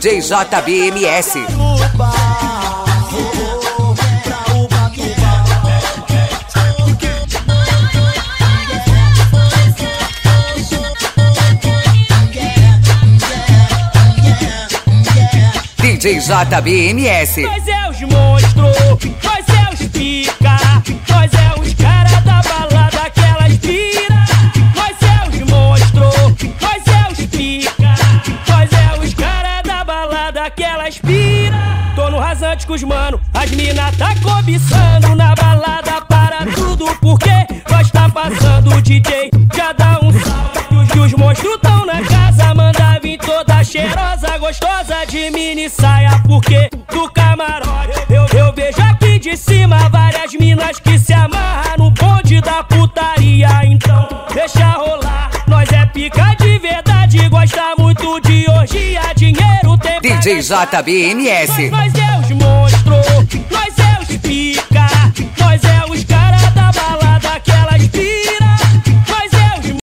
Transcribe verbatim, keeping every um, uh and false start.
D J J B M S. D J J B M S. Nós é os monstros, nós é os pica, nós é os cara da balada, aquelas pira. Nós é os monstros, nós é os pica, nós é os cara da balada, aquelas pira. Tô no rasante com os mano, as mina tá cobiçando na balada, para tudo porque nós tá passando o D J, já dá um salve. E os monstros tão na casa, manda vir toda cheirosa, gostosa de mini saia, porque do camarote eu, eu vejo aqui de cima várias minas que se amarram no bonde da putaria. Então deixa rolar, nós é pica de verdade, gosta muito de orgia, dinheiro tem D J J B M S. Nós, nós é